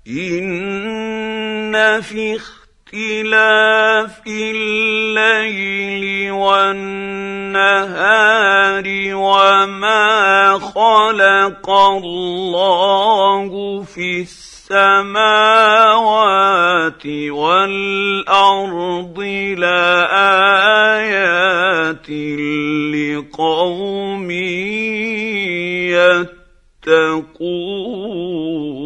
إن في اختلاف الليل والنهار وما خلق الله في السماوات والأرض لآيات لقوم يتقون.